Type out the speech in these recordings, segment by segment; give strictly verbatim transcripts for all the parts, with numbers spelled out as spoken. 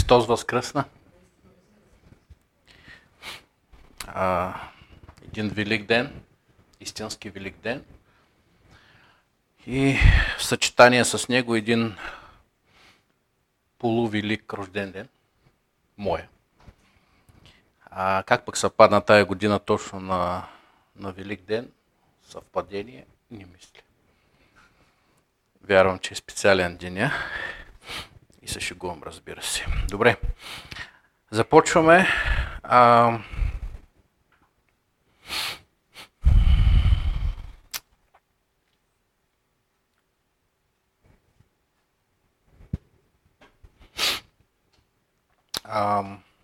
Христос възкръсна. А, един велик ден, истински велик ден и в съчетание с него един полувелик рожден ден, моя. А как пък съвпадна тая година точно на, на велик ден, съвпадение, не мисля. Вярвам, че е специален деня и се шегувам, разбира се. Добре, започваме. А, а,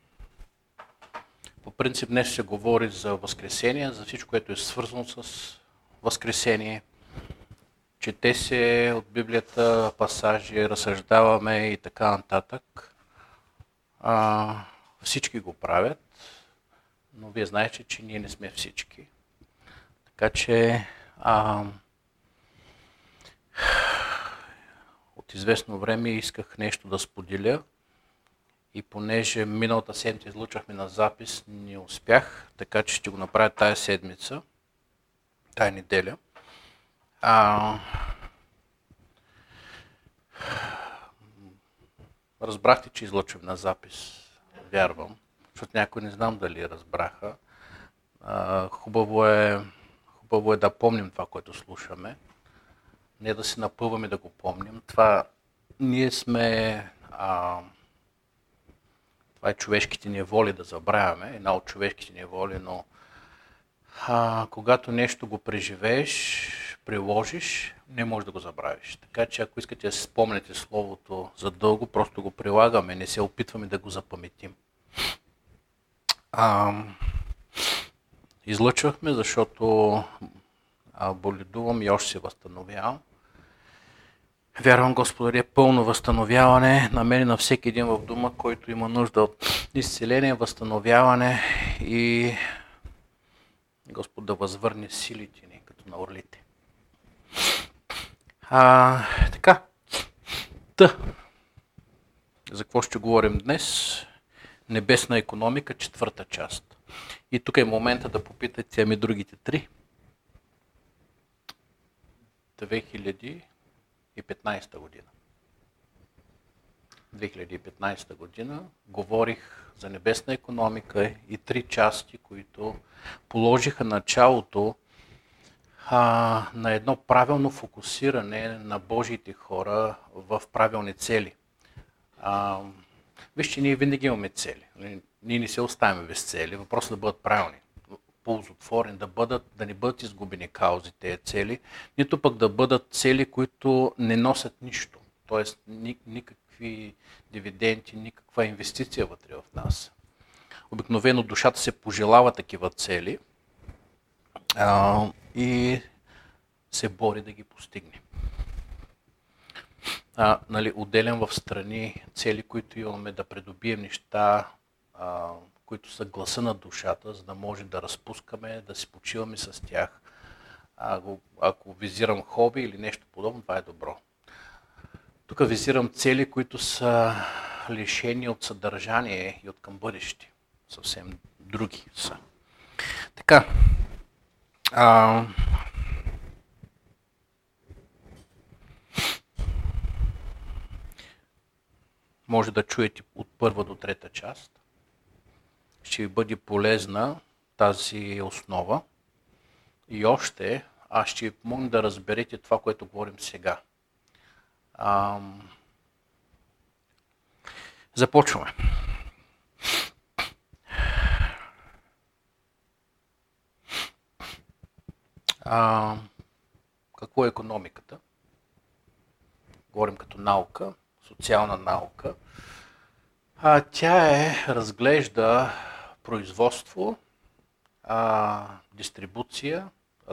по принцип днес се говори за Възкресение, за всичко, което е свързано с Възкресение. Чете се от Библията пасажи, разсъждаваме и така нататък. А, всички го правят, но вие знаете, че ние не сме всички. Така че а, от известно време исках нещо да споделя и понеже миналата седмица излучахме на запис, не успях, така че ще го направя тая седмица, тая неделя. А, разбрахте, че излъчвам на запис, вярвам, защото някой не знам дали разбраха. А, хубаво, е, хубаво е да помним това, което слушаме, не да се напъваме да го помним. Това ние сме, а, това е човешките неволи да забравяме, една от човешките неволи, но а, когато нещо го преживееш, приложиш, не можеш да го забравиш. Така че ако искате да си спомняте словото за дълго, просто го прилагаме, не се опитваме да го запаметим. А, излъчвахме, защото а, боледувам и още се възстановявам. Вярвам, Господи, е пълно възстановяване на мен и на всеки един в дома, който има нужда от изцеление, възстановяване и Господ да възвърне силите ни, като на орлите. А, така, Та. За какво ще говорим днес? Небесна икономика, четвърта част. И тук е момента да попитате ами другите три. две хиляди и петнадесета година. две хиляди и петнадесета година говорих за небесна икономика и три части, които положиха началото а, на едно правилно фокусиране на Божиите хора в правилни цели. А, вижте, ние винаги имаме цели. Ние не се оставяме без цели. Въпросът е да бъдат правилни, ползотворни, да, бъдат, да не бъдат изгубени каузи тези цели, нито пък да бъдат цели, които не носят нищо. Тоест никакви дивиденти, никаква инвестиция вътре в нас. Обикновено душата се пожелава такива цели а, и се бори да ги постигне. А, нали, отделям в страни цели, които имаме да придобием неща, а, които са гласа на душата, за да може да разпускаме, да си почиваме с тях. Ако, ако визирам хоби или нещо подобно, това е добро. Тук визирам цели, които са лишени от съдържание и от към бъдеще. Съвсем други са. Така. А, може да чуете от първа до трета част. Ще ви бъде полезна тази основа. И още, аз ще ви помогна да разберете това, което говорим сега. А, започваме. А, какво е икономиката? Говорим като наука, социална наука. А, тя е, разглежда производство, а, дистрибуция,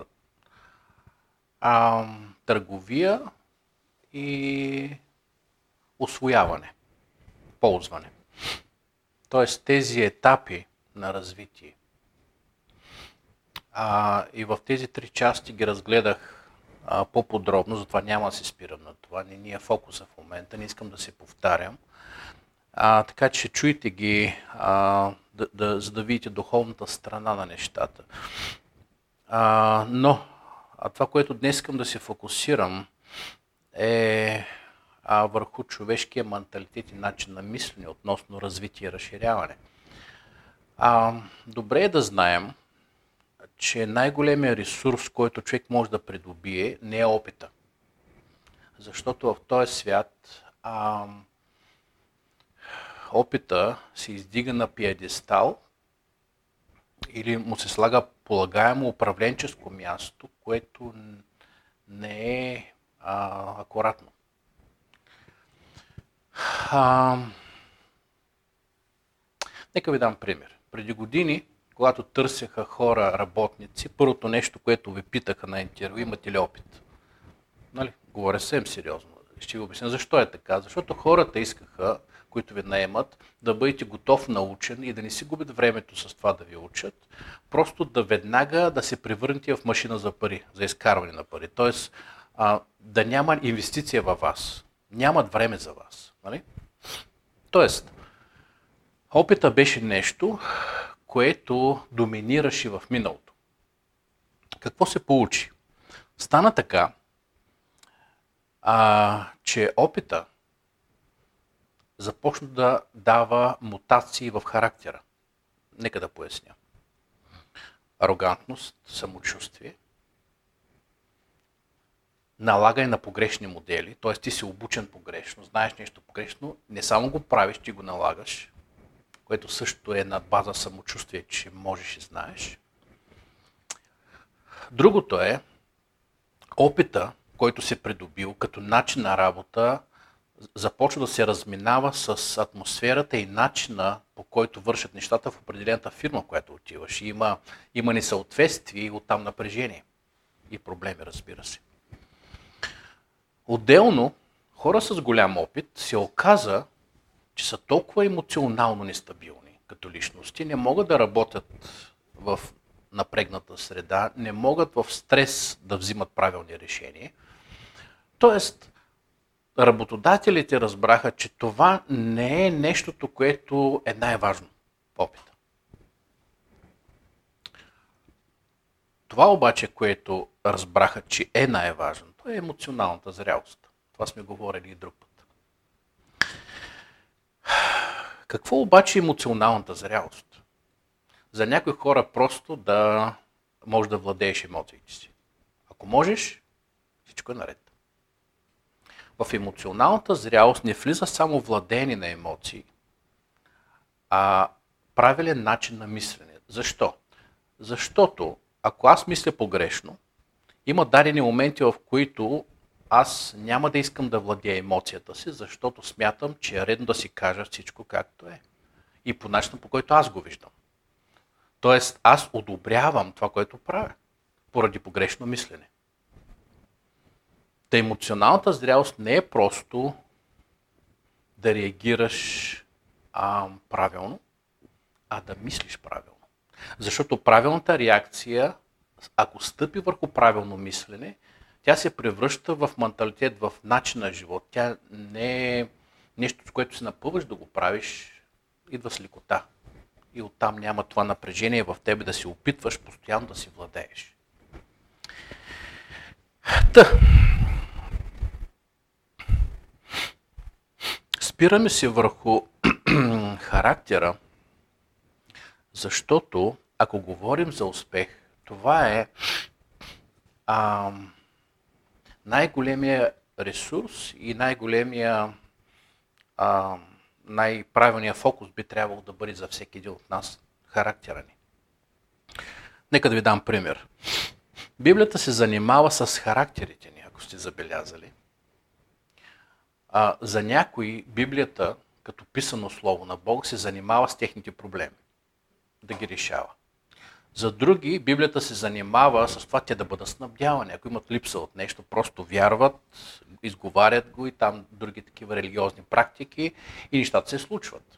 а, търговия и усвояване, ползване. Тоест тези етапи на развитие. А, и в тези три части ги разгледах а, по-подробно, затова няма да се спирам на това. Не ни е фокуса в момента, не искам да се повтарям. А, така че чуйте ги, а, да, да, за да видите духовната страна на нещата. А, но а това, което днес искам да се фокусирам, е а, върху човешкия менталитет и начин на мислене относно развитие и разширяване. А, добре е да знаем, че най-големият ресурс, който човек може да придобие, не е опита. Защото в този свят а, опита се издига на пиедестал или му се слага полагаемо управленческо място, което не е а, акуратно. А, нека ви дам пример. Преди години, когато търсеха хора, работници, първото нещо, което ви питаха на интервю, имате ли опит? Нали? Говоря съвсем сериозно. Ще ви обясня защо е така. Защото хората искаха, които ви наемат, да бъдете готов научен и да не си губят времето с това да ви учат, просто да веднага да се превърнете в машина за пари, за изкарване на пари. Тоест а, да няма инвестиция във вас. Нямат време за вас. Нали? Тоест, опита беше нещо, което доминираше в миналото. Какво се получи? Стана така, а, че опита започна да дава мутации в характера. Нека да поясня. Арогантност, самочувствие, налагане на погрешни модели, т.е. ти си обучен погрешно, знаеш нещо погрешно, не само го правиш, ти го налагаш, което също е на база самочувствие, че можеш и знаеш. Другото е опита, който се придобил като начин на работа, започва да се разминава с атмосферата и начина, по който вършат нещата в определената фирма, в която отиваш. Има, има несъответствие и оттам напрежение. И проблеми, разбира се. Отделно, хора с голям опит се оказа, че са толкова емоционално нестабилни като личности, не могат да работят в напрегната среда, не могат в стрес да взимат правилни решения. Тоест, работодателите разбраха, че това не е нещото, което е най-важно в опита. Това обаче, което разбраха, че е най-важното, е емоционалната зрялост. Това сме говорили и друг път. Какво обаче е емоционалната зрялост? За някои хора просто да можеш да владееш емоциите си. Ако можеш, всичко е наред. В емоционалната зрялост не влиза само владение на емоции, а правилен начин на мислене. Защо? Защото ако аз мисля погрешно, има дадени моменти, в които аз няма да искам да владея емоцията си, защото смятам, че е редно да си кажа всичко както е. И по начина, по който аз го виждам. Тоест, аз одобрявам това, което правя, поради погрешно мислене. Та емоционалната зрялост не е просто да реагираш а, правилно, а да мислиш правилно. Защото правилната реакция, ако стъпи върху правилно мислене, тя се превръща в менталитет, в начин на живот. Тя не е нещо, с което се напъваш да го правиш, идва с лекота. И оттам няма това напрежение в тебе да се опитваш постоянно да си владееш. Та. Спираме се върху характера, защото ако говорим за успех, това е а, най-големия ресурс и най-големия, а, най-правилният фокус би трябвало да бъде за всеки един от нас характера ни. Нека да ви дам пример. Библията се занимава с характерите ни, ако сте забелязали. А, за някои Библията, като писано слово на Бог, се занимава с техните проблеми, да ги решава. За други Библията се занимава с това те да бъдат снабдявани. Ако имат липса от нещо, просто вярват, изговарят го и там други такива религиозни практики и нещата се случват.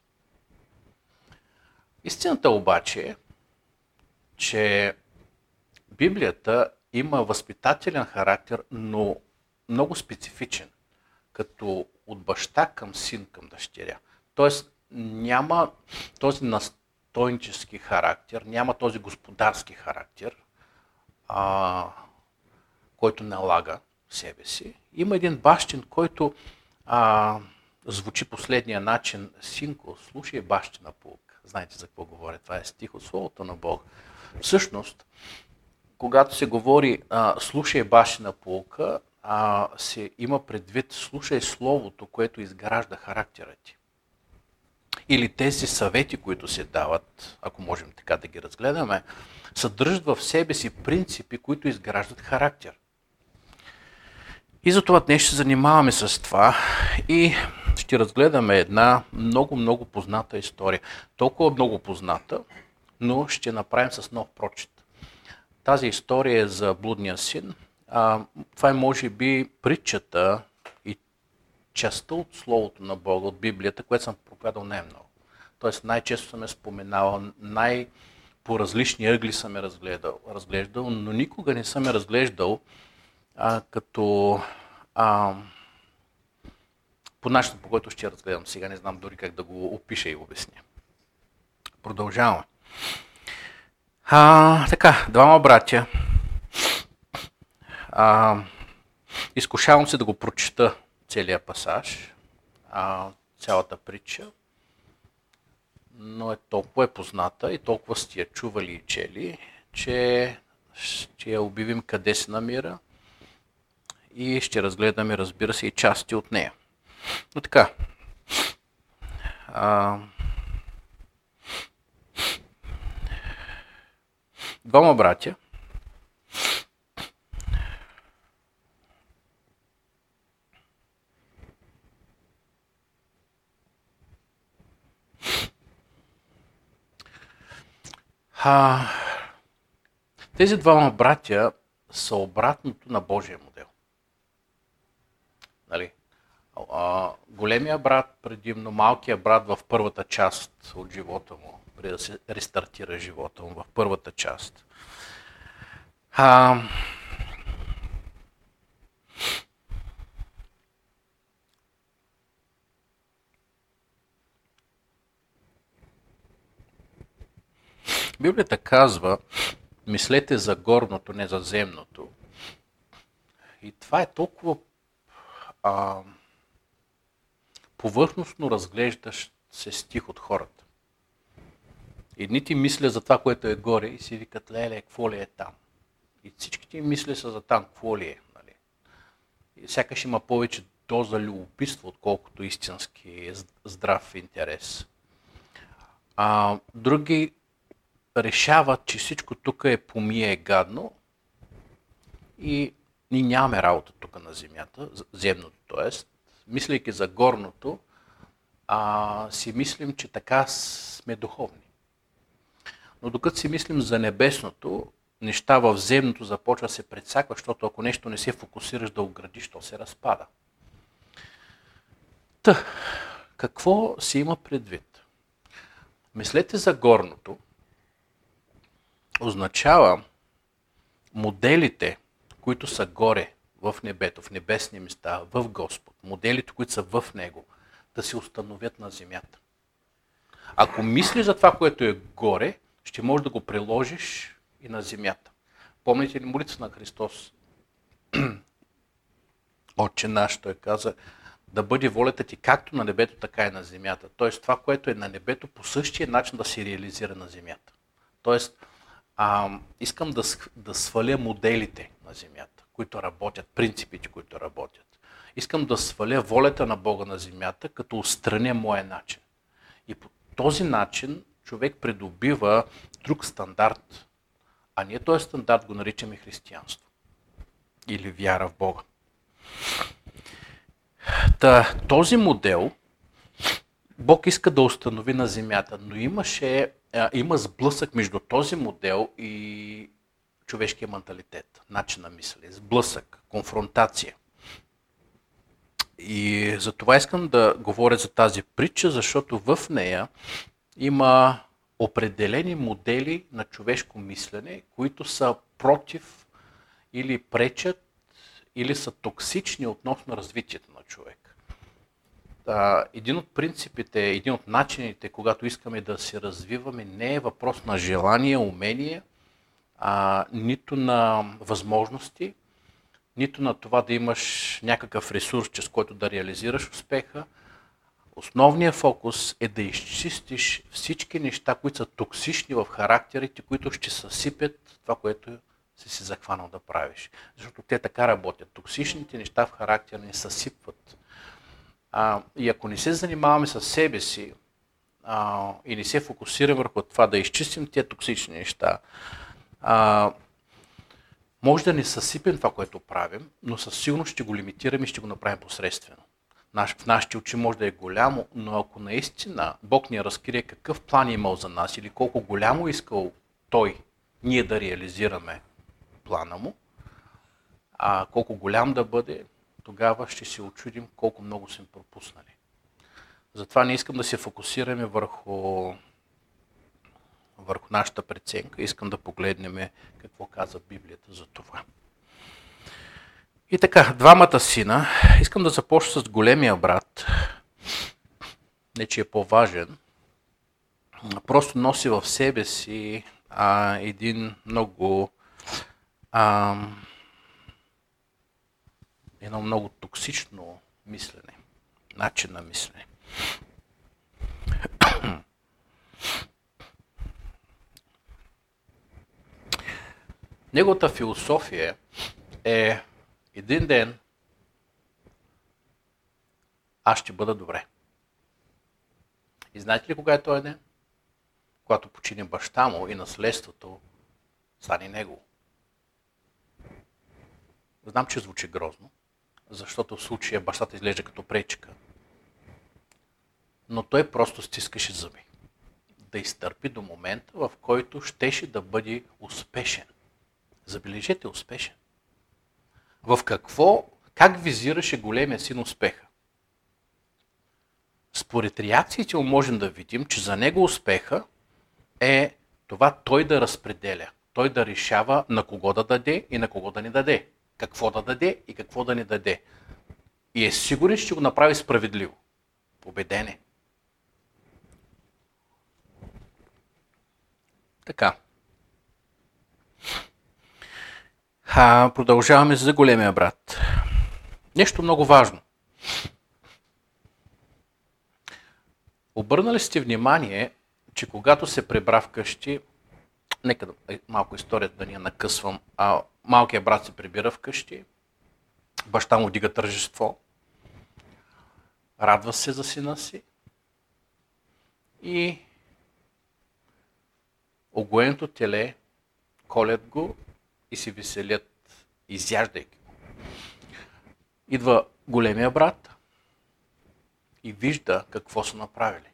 Истината обаче е, че Библията има възпитателен характер, но много специфичен, като от баща към син към дъщеря. Тоест няма този настойнически характер, няма този господарски характер, а, който налага себе си. Има един бащин, който а, звучи последния начин: синко, слушай бащина поука. Знаете за какво говоря? Това е стих от Словото на Бога. Всъщност, когато се говори а, слушай бащина поука, а, се има предвид слушай Словото, което изгражда характера ти. Или тези съвети, които се дават, ако можем така да ги разгледаме, съдържат в себе си принципи, които изграждат характер. И затова днес ще занимаваме с това и ще разгледаме една много-много позната история. Толкова много позната, но ще направим с нов прочит. Тази история е за блудния син. А, това е може би притчата и частта от Словото на Бога, от Библията, което съм проповядал най-много. Тоест най-често съм я споменавал, най- по различни ъгли съм я разгледал, разглеждал, но никога не съм я разглеждал а, като а, по начина, по който ще я разгледам сега. Не знам дори как да го опиша и обясня. Продължаваме. А, така, двама братя. А, изкушавам се да го прочета целият пасаж, а, цялата притча, но е толкова е позната и толкова сте я чували и чели, че ще я обявим къде се намира и ще разгледаме, разбира се, и части от нея. Но така, а, двама братя а, тези двама братя са обратното на Божия модел. Нали? А, големия брат предимно, малкият брат в първата част от живота му, преди да се рестартира живота му, в първата част. А, Библията казва: мислете за горното, не за земното. И това е толкова а, повърхностно разглеждащ се стих от хората. Едните мислят за това, което е горе и си викат: леле, какво ли е там? И всичките им мисли са за там, какво ли е. Нали? И сякаш има повече доза любопитство, отколкото истински здрав интерес. А, други решават, че всичко тук е помие е гадно и ние нямаме работа тук на земята, земното, т.е. мислейки за горното, а, си мислим, че така сме духовни. Но докато си мислим за небесното, неща в земното започва да се прецаква, защото ако нещо не се фокусираш да оградиш, то се разпада. Та, какво си има предвид? Мислете за горното означава моделите, които са горе в небето, в небесни места, в Господ, моделите, които са в Него, да се установят на земята. Ако мислиш за това, което е горе, ще можеш да го приложиш и на земята. Помните ли молитвата на Христос? Отче наш, той каза: да бъде волята ти както на небето, така и на земята. Тоест това, което е на небето, по същия начин да се реализира на земята. Тоест, а, искам да, да сваля моделите на земята, които работят, принципите, които работят. Искам да сваля волята на Бога на земята, като устраня моя начин. И по този начин човек придобива друг стандарт, а ние този стандарт го наричаме християнство или вяра в Бога. Та, този модел Бог иска да установи на земята, но имаше, а, има сблъсък между този модел и човешкия менталитет, начин на мислене, сблъсък, конфронтация. И за това искам да говоря за тази притча, защото в нея има определени модели на човешко мислене, които са против или пречат, или са токсични относно развитието на човек. а, един от принципите, един от начините, когато искаме да се развиваме, не е въпрос на желание, умение, а, нито на възможности, нито на това да имаш някакъв ресурс, чрез който да реализираш успеха. Основният фокус е да изчистиш всички неща, които са токсични в характерите, които ще съсипят това, което си се захванал да правиш. Защото те така работят. Токсичните неща в характера ни съсипват. А, и ако не се занимаваме с себе си а, и не се фокусираме върху това да изчистим тези токсични неща, а, може да не съсипем това, което правим, но със сигурност ще го лимитираме и ще го направим посредствено. В нашите очи може да е голямо, но ако наистина Бог ни разкрие какъв план е имал за нас или колко голямо е искал Той ние да реализираме плана му, а колко голям да бъде, тогава ще се очудим колко много сме пропуснали. Затова не искам да се фокусираме върху, върху нашата преценка, искам да погледнем какво казва Библията за това. И така, двамата сина, искам да започна с големия брат, не че е по-важен, просто носи в себе си а, един много, а, едно много токсично мислене, начин на мислене. Неговата философия е: един ден аз ще бъда добре. И знаете ли кога е този ден? Когато почине баща му и наследството стане негово. Знам, че звучи грозно, защото в случая бащата изглежда като пречка. Но той просто стискаше зъби. Да изтърпи до момента, в който щеше да бъде успешен. Забележете, успешен. В какво, как визираше големия син успеха? Според реакциите му можем да видим, че за него успеха е това той да разпределя, той да решава на кого да даде и на кого да не даде, какво да даде и какво да не даде. И е сигурен, че ще го направи справедливо. Победен е. Така. А, продължаваме за големия брат. Нещо много важно. Обърнали сте внимание, че когато се прибра вкъщи, нека малко историята да ни я накъсвам, а малкият брат се прибира вкъщи, баща му вдига тържество, радва се за сина си и огоеното теле колят го и се веселят, изяждайки го. Идва големия брат и вижда какво са направили.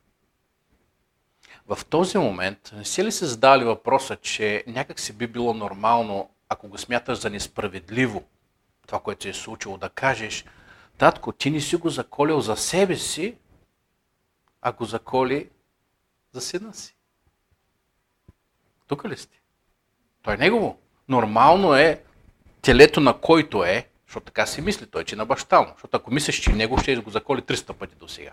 В този момент не си ли се задали въпроса, че някак си би било нормално, ако го смяташ за несправедливо, това, което се е случило, да кажеш: татко, ти не си го заколил за себе си, а го заколи за сина си. Тук ли сте? Той е негово. Нормално е телето на който е, защото така си мисли той, че на баща му. Защото ако мислиш, че него, ще го заколи триста пъти до сега.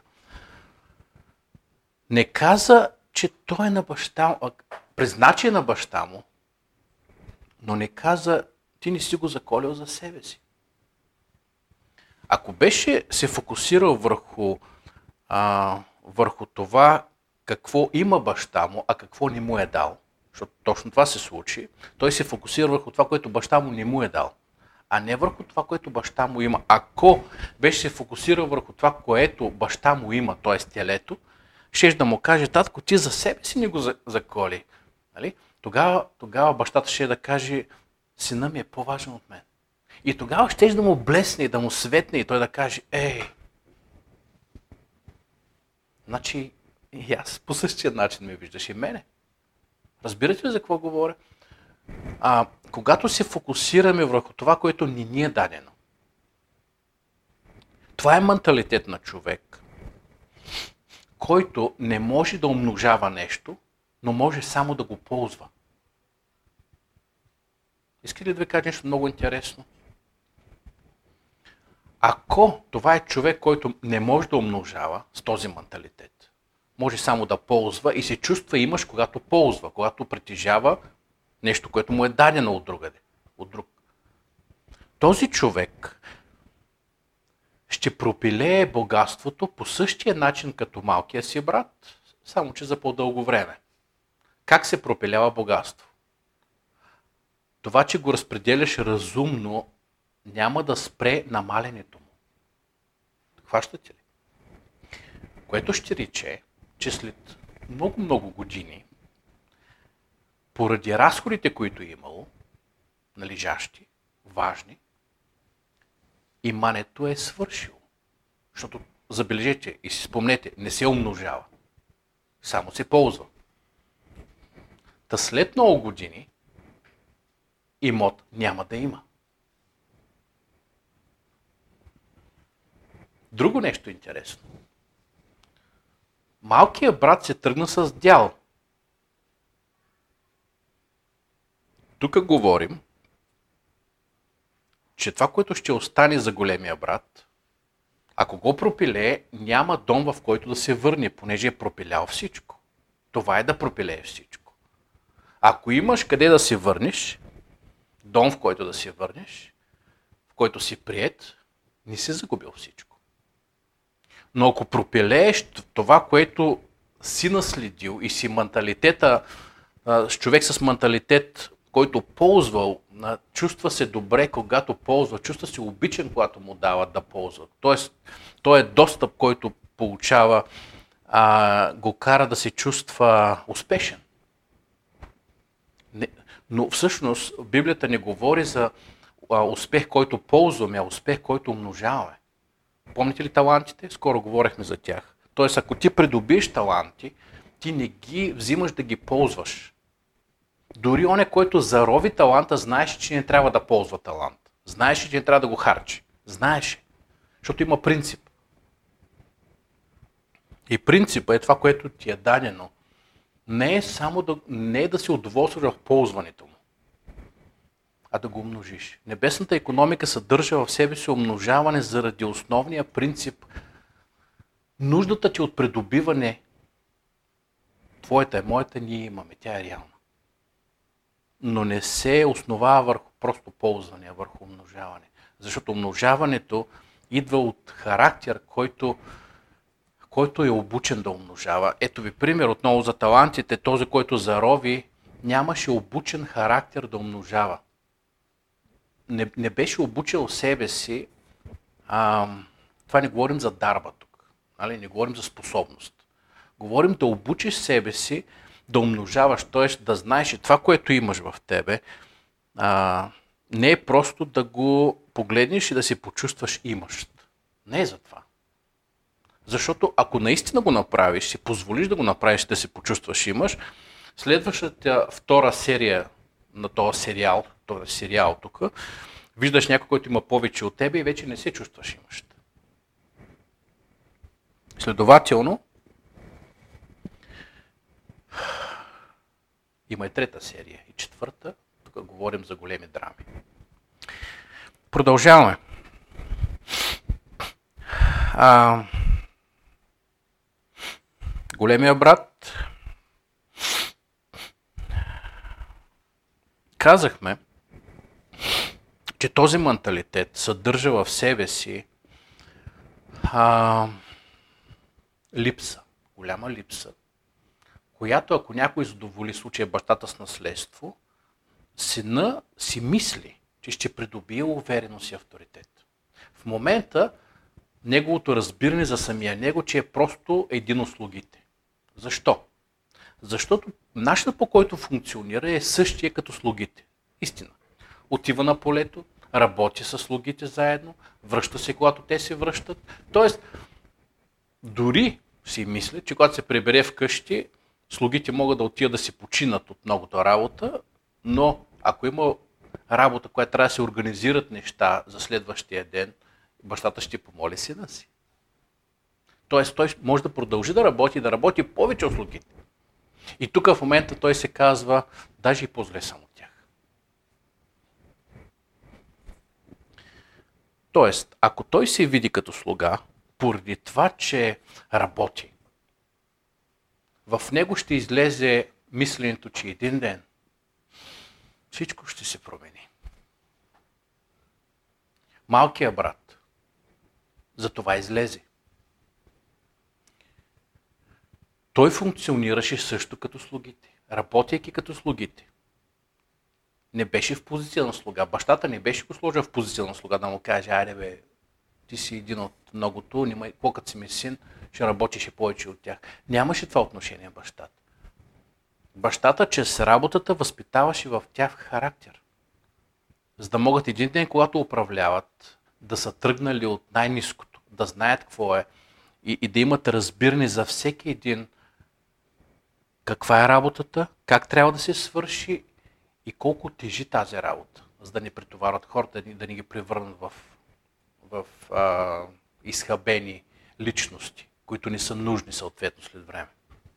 Не каза, че той е на баща му, призна, че е на баща му, но не каза: ти не си го заколил за себе си. Ако беше се фокусирал върху, а, върху това какво има баща му, а какво не му е дал, защото точно това се случи, той се фокусира върху това, което баща му не му е дал, а не върху това, което баща му има. Ако беше се фокусирал върху това, което баща му има, т.е. телето, щеш да му каже: татко, ти за себе си не го заколи. Нали? Тогава, тогава бащата ще да каже: сина ми е по-важен от мен. И тогава щеш да му блесне и да му светне и той да каже: ей, значи и аз по същия начин ме виждаш и мене. Разбирате ли за какво говоря? А, когато се фокусираме върху това, което ни ни е дадено, това е менталитет на човек, който не може да умножава нещо, но може само да го ползва. Искате ли да ви кажа нещо много интересно? Ако това е човек, който не може да умножава с този менталитет, може само да ползва и се чувства имаш, когато ползва, когато притежава нещо, което му е дадено от другаде, от друг. Този човек ще пропилее богатството по същия начин като малкия си брат, само че за по-дълго време. Как се пропилява богатство? Това, че го разпределяш разумно, няма да спре намаленето му. Хващате ли? Което ще рече, че след много-много години, поради разходите, които е имало, належащи, важни, имането е свършило. Защото, забележете и си спомнете, не се умножава. Само се ползва. Та след много години имот няма да има. Друго нещо интересно. Малкият брат се тръгна с дял. Тук говорим, че това, което ще остане за големия брат, ако го пропилее, няма дом, в който да се върне, понеже е пропилял всичко. Това е да пропилее всичко. Ако имаш къде да се върнеш, дом, в който да се върнеш, в който си приет, не си загубил всичко. Но ако пропилееш това, което си наследил и си менталитета, с човек с менталитет, който ползвал, чувства се добре, когато ползва, чувства се обичен, когато му дават да ползва. Тоест, той е достъп, който получава, а, го кара да се чувства успешен. Не, но всъщност Библията не говори за а, успех, който ползваме, а успех, който умножаваме. Помните ли талантите? Скоро говорихме за тях. Тоест, ако ти придобиеш таланти, ти не ги взимаш да ги ползваш. Дори оне, който зарови таланта, знаеш, че не трябва да ползва талант. Знаеш, че не трябва да го харчи. Знаеш, защото има принцип. И принципът е това, което ти е дадено. Не е само да, не е да се удоволстваш в ползването му, а да го умножиш. Небесната икономика съдържа в себе си умножаване заради основния принцип. Нуждата ти от придобиване, твоята е, моята, ние имаме, тя е реална. Но не се основава върху просто ползване, а върху умножаване. Защото умножаването идва от характер, който, който е обучен да умножава. Ето ви пример отново за талантите. Този, който зарови, нямаше обучен характер да умножава. Не, не беше обучил себе си. А, това не говорим за дарба тук. Нали? Не говорим за способност. Говорим да обучиш себе си да умножаваш, т.е. да знаеш, че това, което имаш в тебе, а, не е просто да го погледнеш и да се почувстваш имащ. Не е за това. Защото ако наистина го направиш, си позволиш да го направиш, да се почувстваш имаш, следващата втора серия на този сериал, този сериал тук, виждаш някой, който има повече от тебе и вече не се чувстваш имащ. Следователно, има и трета серия, и четвърта. Тук говорим за големи драми. Продължаваме. А, големия брат. Казахме, че този менталитет съдържа в себе си а, липса, голяма липса, която ако някой задоволи случая бащата с наследство, сина си мисли, че ще придобие увереност и авторитет. В момента неговото разбиране за самия него, че е просто един от слугите. Защо? Защото начинът, по който функционира, е същия като слугите. Истина. Отива на полето, работи с слугите заедно, връща се, когато те се връщат. Тоест, дори си мисля, че когато се прибере вкъщи, слугите могат да отидат да си починат от многото работа, но ако има работа, която трябва да се организират неща за следващия ден, бащата ще помоли сина си. Тоест той може да продължи да работи, да работи повече от слугите. И тук в момента той се казва, даже и по-зле съм от тях. Тоест, ако той се види като слуга, поради това, че работи, в него ще излезе мисленето, че един ден всичко ще се промени. Малкият брат за това излезе. Той функционираше също като слугите, работейки като слугите. Не беше в позиция на слуга. Бащата не беше го сложил в позиция на слуга, да му каже, айде бе, ти си един от многото, нима, колкото си ми син, ще работиш повече от тях. Нямаше това отношение бащата. Бащата чрез работата възпитаваше в тях характер. За да могат един ден, когато управляват, да са тръгнали от най-ниското, да знаят какво е и, и да имат разбиране за всеки един каква е работата, как трябва да се свърши и колко тежи тази работа, за да не претоварват хората, да не ги превърнат в, в а, изхабени личности, които не са нужни съответно след време.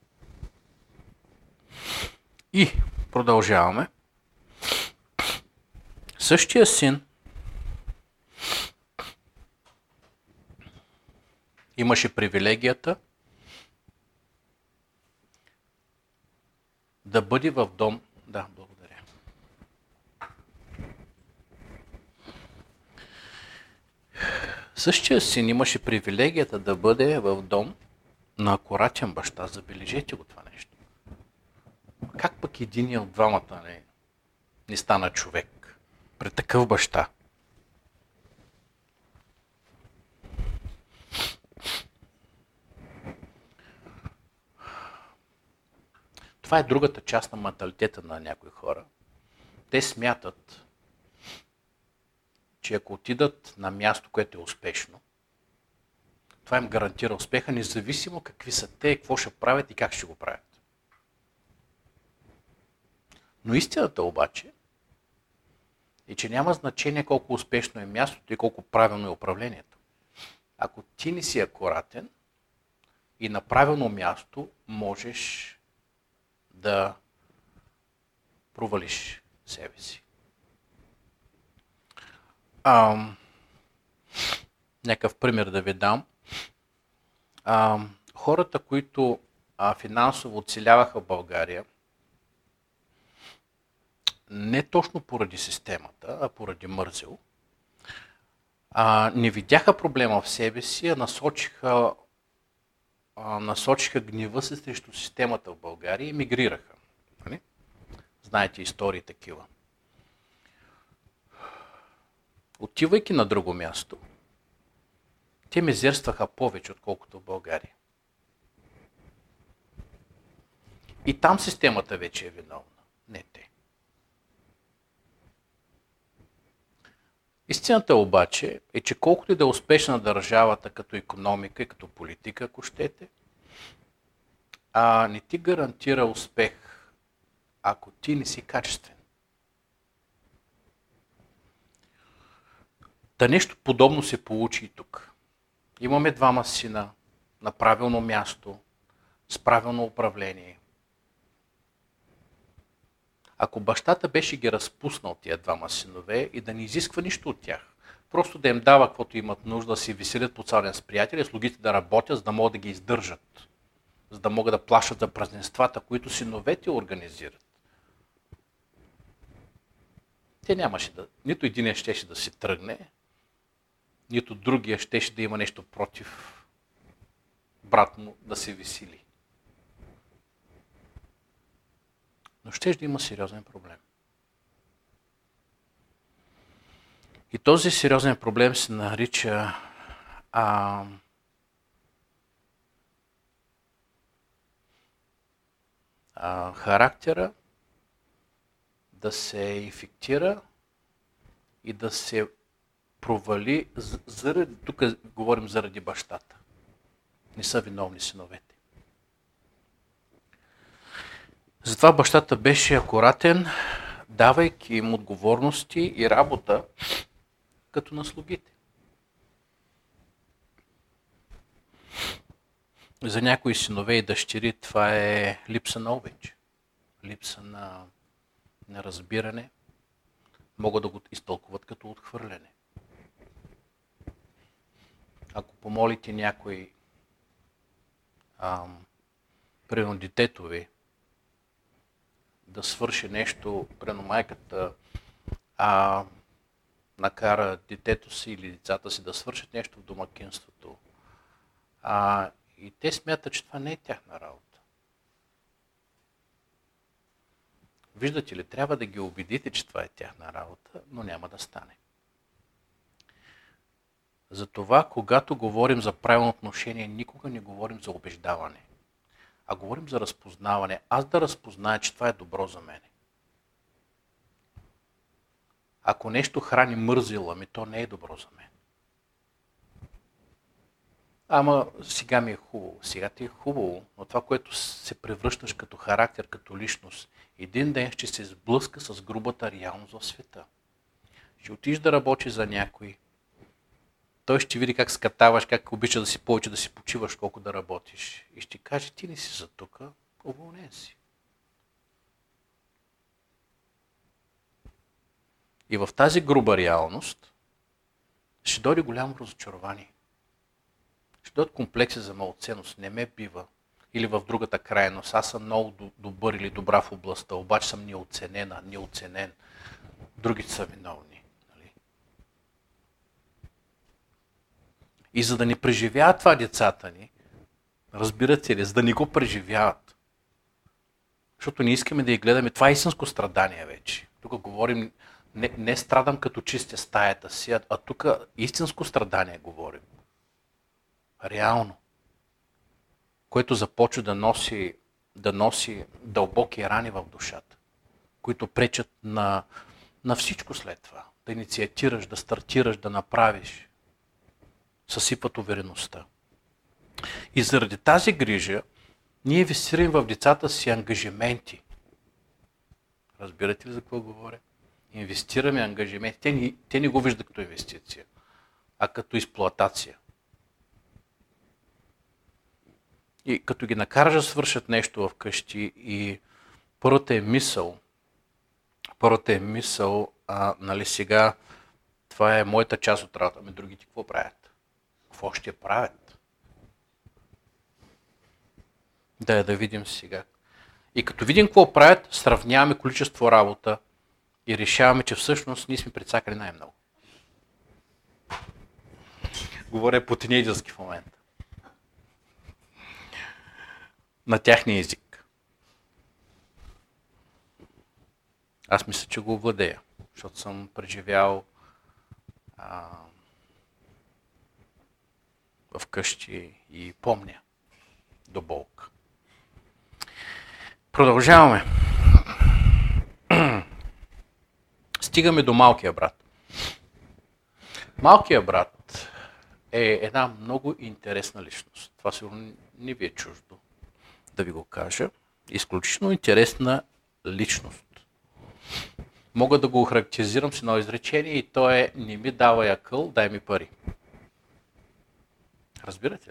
И продължаваме. Същия син имаше привилегията да бъде в дом. Да, благодаря. Същия син имаше привилегията да бъде в дом на акуратен баща. Забележете го това нещо. Как пък единият от двамата не, не стана човек при такъв баща? Това е другата част на менталитета на някои хора. Те смятат, че ако отидат на място, което е успешно, това им гарантира успеха, независимо какви са те, какво ще правят и как ще го правят. Но истината обаче е, че няма значение колко успешно е мястото и колко правилно е управлението. Ако ти не си акуратен и на правилно място, можеш да провалиш себе си. А, някакъв пример да ви дам. А, хората, които а, финансово оцеляваха в България, не точно поради системата, а поради мързел, а, не видяха проблема в себе си, а насочиха, а, насочиха гнева си срещу системата в България и емигрираха. Нали? Знаете истории такива. Отивайки на друго място, те мизерстваха повече, отколкото в България. И там системата вече е виновна, не те. Истината обаче е, че колкото и да е успешна държавата като икономика и като политика, ако щете, а не ти гарантира успех, ако ти не си качествен. Та нещо подобно се получи и тук. Имаме двама сина на правилно място, с правилно управление. Ако бащата беше ги разпуснал тия двама синове и да не изисква нищо от тях, просто да им дава каквото имат нужда, да се веселят по цял ден с приятели, слугите да работят, за да могат да ги издържат, за да могат да плащат за празненствата, които синовете организират. Те нямаше да, нито един щеше да си тръгне, нито другия щеше да има нещо против брат му да се весели. Но ще да има сериозен проблем. И този сериозен проблем се нарича а, а, характера да се инфектира и да се провали, заради, тук говорим заради бащата. Не са виновни синовете. Затова бащата беше акуратен, давайки им отговорности и работа като на слугите. За някои синове и дъщери това е липса на обич, липса на, на разбиране. Могат да го изтълкуват като отхвърляне. ако помолите някой, ам, примерно детето ви, да свърши нещо, примерно майката, а накара детето си или децата си да свършат нещо в домакинството, а, и те смятат, че това не е тяхна работа. Виждате ли, трябва да ги убедите, че това е тяхна работа, но няма да стане. Затова, когато говорим за правилно отношение, никога не говорим за убеждаване, а говорим за разпознаване. Аз да разпозная, че това е добро за мен. Ако нещо храни мързила ми, то не е добро за мен. Ама сега ми е хубаво. Сега ти е хубаво, но това, което се превръщаш като характер, като личност, един ден ще се сблъска с грубата реалност в света. Ще отидеш да работиш за някой. Той ще види как скатаваш, как обича да си повече да си почиваш, колко да работиш. И ще каже, ти не си за тука, уволнен си. И в тази груба реалност ще дойде голямо разочарование. Ще дойдат комплекси за малоценност. Не ме бива. Или в другата крайност. Аз съм много добър или добра в областта, обаче съм неоценена, неоценен. Другите са виновни. Нали? И за да не преживяват това децата ни, разбирате ли, за да не го преживяват. Защото не искаме да ги гледаме. Това е истинско страдание вече. Тук говорим, не, не страдам като чистя стаята си, а тук истинско страдание говорим. Реално. Което започва да носи, да носи дълбоки рани в душата, които пречат на, на всичко след това. Да инициатираш, да стартираш, да направиш. Съсипват увереността. И заради тази грижа, ние инвестираме в децата си ангажименти. Разбирате ли за какво говоря? Инвестираме ангажименти. Те не, те не го виждат като инвестиция, а като експлоатация. И като ги накараш да свършат нещо вкъщи и първата е мисъл, първата е мисъл, а, нали сега, това е моята част от работа, ами другите какво правят? Какво ще правят? Да, да видим сега. И като видим какво правят, сравняваме количество работа и решаваме, че всъщност ние сме прецакали най-много. Говоря по тинейджърски в момента. На тяхния език. Аз мисля, че го овладея, защото съм преживял а, вкъщи и помня до болка. Продължаваме. Стигаме до малкия брат. Малкият брат е една много интересна личност. Това сигурно не ви е чуждо да ви го кажа. Изключително интересна личност. Мога да го характеризирам с едно изречение и то е: не ми давай акъл, дай ми пари. Разбирате ли?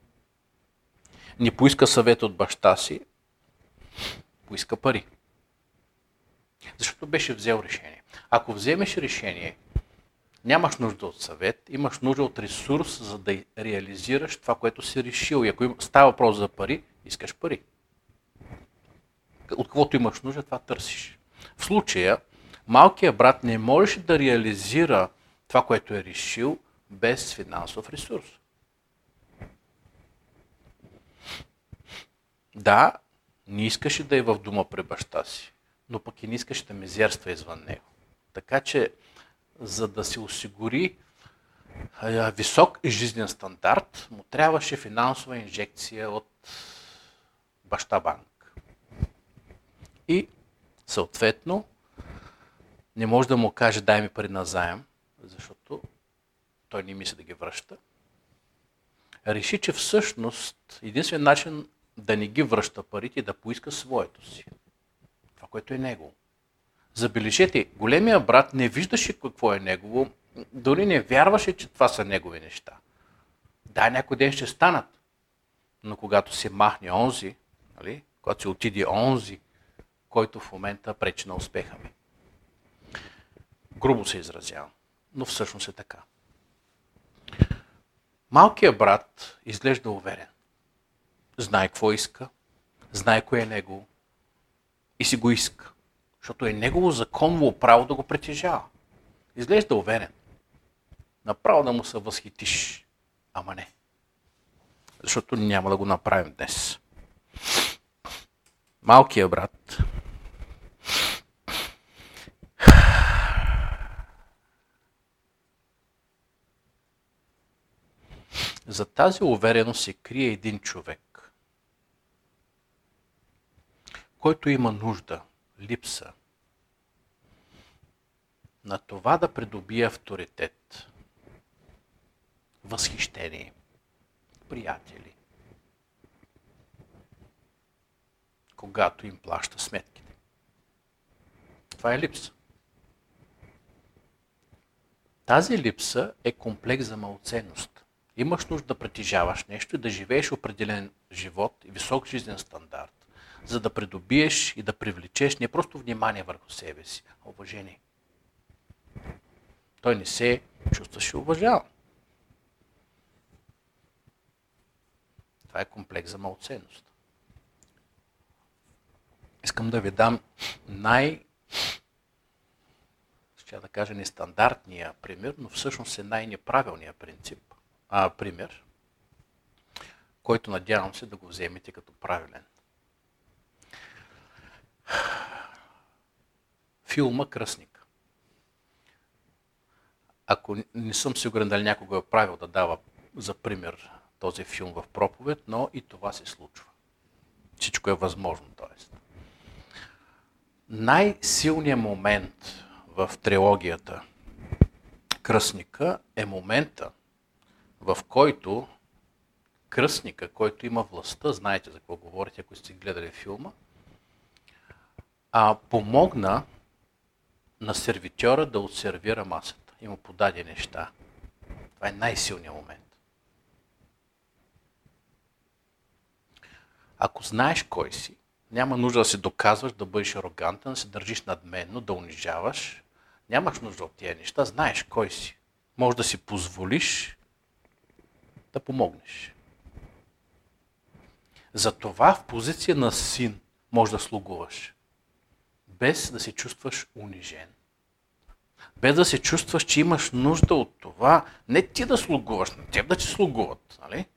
Не поиска съвет от баща си, поиска пари. Защото беше взел решение. Ако вземеш решение, нямаш нужда от съвет, имаш нужда от ресурс, за да реализираш това, което си решил. И ако става въпрос за пари, искаш пари. От каквото имаш нужда, това търсиш. В случая, малкият брат не можеше да реализира това, което е решил, без финансов ресурс. Да, не искаше да е в дома при баща си, но пък и не искаше да мизерства извън него. Така че, за да се осигури висок жизнен стандарт, му трябваше финансова инжекция от баща банк. И съответно не може да му каже дай ми пари на заем, защото той не мисли да ги връща. Реши, че всъщност единствен начин да не ги връща парите и да поиска своето си. Това, което е негово. Забележете, големия брат не виждаше какво е негово, дори не вярваше, че това са негови неща. Да, някой ден ще станат, но когато се махне онзи, нали, когато се отиде онзи, който в момента пречи на успеха ми. Грубо се изразявам, но всъщност е така. Малкият брат изглежда уверен. Знае какво иска, знае кое е негово и си го иска, защото е негово законово право да го притежава. Изглежда уверен. Направо да му се възхитиш, ама не. Защото няма да го направим днес. Малкият брат за тази увереност се крие един човек, който има нужда, липса на това да придобие авторитет, възхищение, приятели, когато им плаща сметките. Това е липса. Тази липса е комплекс за малоценност. Имаш нужда да притежаваш нещо и да живееш определен живот и висок жизнен стандарт, за да придобиеш и да привлечеш не просто внимание върху себе си, а уважение. Той не се чувстваше уважаван. Това е комплекс за малоценност. Искам да ви дам най- ще да кажа нестандартния пример, но всъщност е най-неправилният принцип, а, пример, който надявам се да го вземете като правилен. Филма Кръстник. Ако не съм сигурен дали някой го е правил да дава за пример този филм в проповед, но и това се случва. Всичко е възможно, т.е. Най-силният момент в трилогията Кръстника е момента, в който кръстника, който има властта, знаете за какво говорите, ако сте гледали филма, а помогна на сервитьора да отсервира масата и му подаде неща. Това е най-силният момент. Ако знаеш кой си, няма нужда да се доказваш, да бъдеш арогантен, да се държиш надменно, да унижаваш. Нямаш нужда от тия неща, знаеш кой си. Може да си позволиш да помогнеш. Затова в позиция на син може да слугуваш, без да се чувстваш унижен. Без да се чувстваш, че имаш нужда от това, не ти да слугуваш, на теб да ти слугуват. Нали?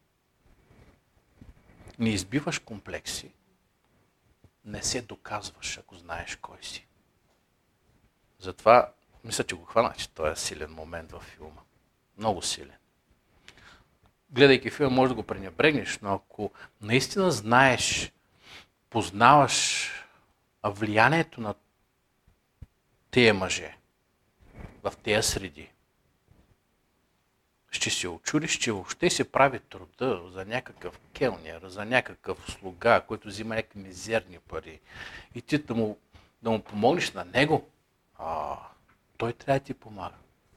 Не избиваш комплекси, не се доказваш, ако знаеш кой си. Затова мисля, че го хвана, че той е силен момент във филма. Много силен. Гледайки филма, може да го пренебрегнеш, но ако наистина знаеш, познаваш влиянието на тия мъже в тези среди, ще се очудиш, че въобще се прави труда за някакъв келнер, за някакъв слуга, който взима някакви мизерни пари и ти да му, да му помогнеш на него, а, той трябва да ти помага.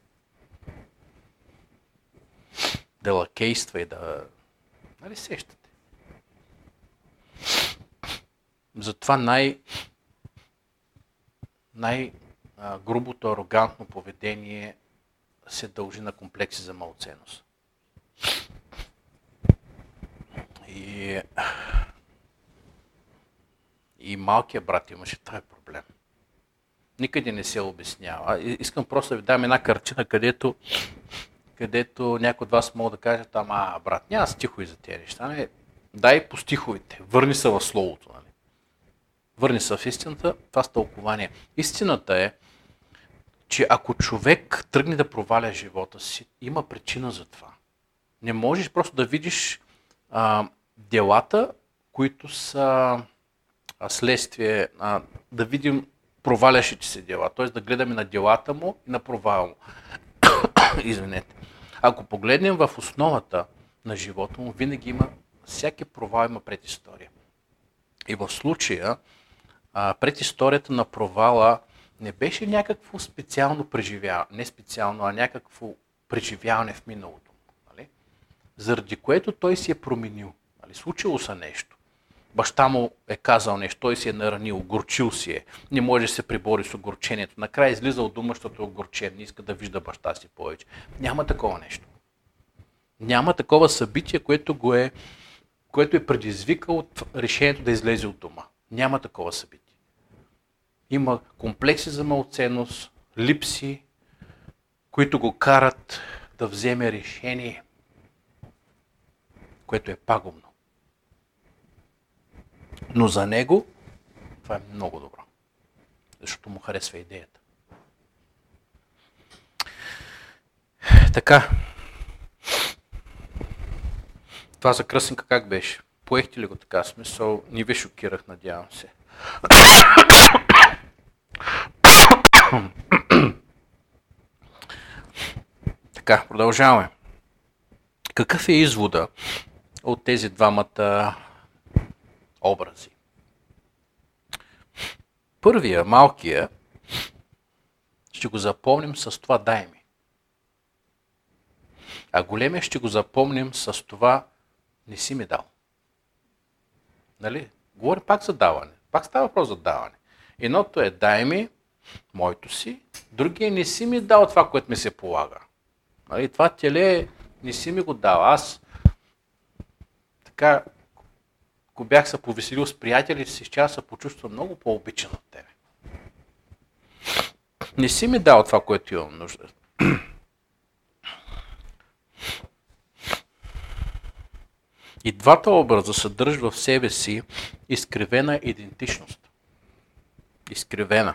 Да лакейства и да... Нали сещате? Затова най... най-грубото, арогантно поведение се дължи на комплекси за малоценност. И... и малкият брат имаше този проблем. Никъде не се обяснява. Искам просто да ви дам една картина, където, където някой от вас могат да кажат, ама брат, няма стихови за тези неща. Не? Дай по стиховите, върни се в словото. Нали? Върни се в истината, това с тълкование. Истината е, че ако човек тръгне да проваля живота си, има причина за това. Не можеш просто да видиш а, делата, които са а, следствие, а, да видим провалящите се дела, т.е. да гледаме на делата му и на провала му. Извинете. Ако погледнем в основата на живота му, винаги има, всяки провал има предистория. И в случая, а, предисторията на провала не беше някакво специално преживяване, не специално, а някакво преживяване в миналото. Нали? Заради което той си е променил. Нали? Случило се нещо. Баща му е казал нещо, той си е наранил, огорчил си е, не може да се прибори с огорчението. Накрая излиза от дома, защото е огорчен, не иска да вижда баща си повече. Няма такова нещо. Няма такова събитие, което, го е, което е предизвикало от решението да излезе от дома. Няма такова събитие. Има комплекси за малоценност, липси, които го карат да вземе решение, което е пагубно. Но за него това е много добро, защото му харесва идеята. Така, това за кръстника как беше? Поехте ли го така? Смисъл, не ви шокирах, надявам се. Така, продължаваме. Какъв е извода от тези двамата образи? Първия, малкия, ще го запомним с това дай ми. А големия ще го запомним с това не си ми дал. Нали? Говори пак за даване. Пак става въпрос за даване. Едното е дай ми, моето си, другия не си ми дал това, което ми се полага. Нали? Това теле не си ми го дал. Аз така, ако бях се повеселил с приятели, си ще се почувствам много по-обичан от тебе. Не си ми дал това, което имам нужда. И двата образа съдържат в себе си изкривена идентичност. Изкривена.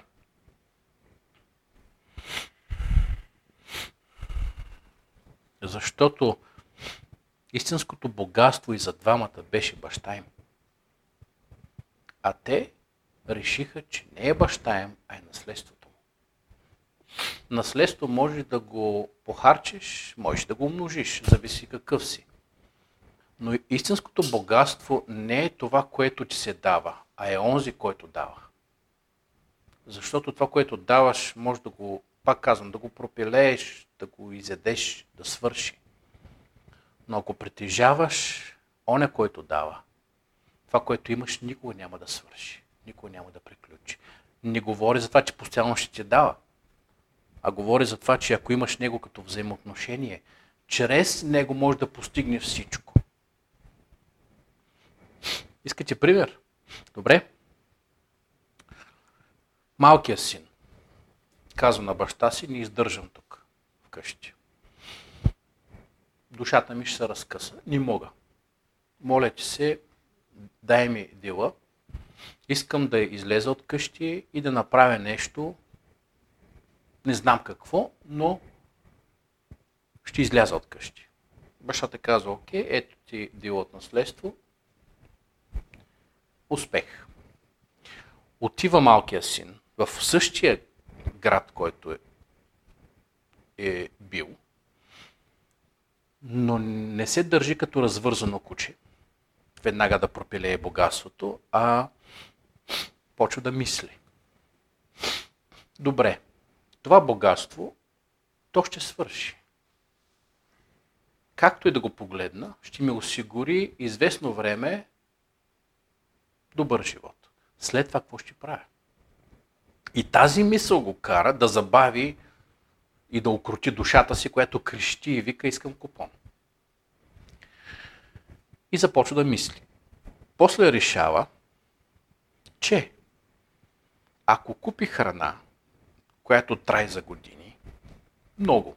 Защото истинското богатство и за двамата беше баща им. А те решиха, че не е баща им, а е наследството му. Наследство можеш да го похарчиш, можеш да го умножиш, зависи какъв си. Но истинското богатство не е това, което ти се дава, а е онзи, който дава. Защото това, което даваш, може да го, пак казвам, да го пропилееш, да го изядеш, да свърши. Но ако притежаваш оня, който дава, това, което имаш, никога няма да свърши, никога няма да приключи. Не говори за това, че постоянно ще ти дава, а говори за това, че ако имаш него като взаимоотношение, чрез него може да постигнеш всичко. Искате пример? Добре. Малкият син казва на баща си, не издържам тук вкъщи. Душата ми ще се разкъса. Не мога. Моля ти се, дай ми дела. Искам да излеза от къщи и да направя нещо. Не знам какво, но ще изляза от къщи. Бащата казва, окей, ето ти дело от наследство. Успех. Отива малкият син в същия град, който е, е бил, но не се държи като развързано куче, веднага да пропилее богатството, а почва да мисли. Добре, това богатство, то ще свърши. Както и да го погледна, ще ми осигури известно време добър живот. След това какво ще правя? И тази мисъл го кара да забави и да укрути душата си, която крещи и вика, искам купон. И започва да мисли. После решава, че ако купи храна, която трае за години, много,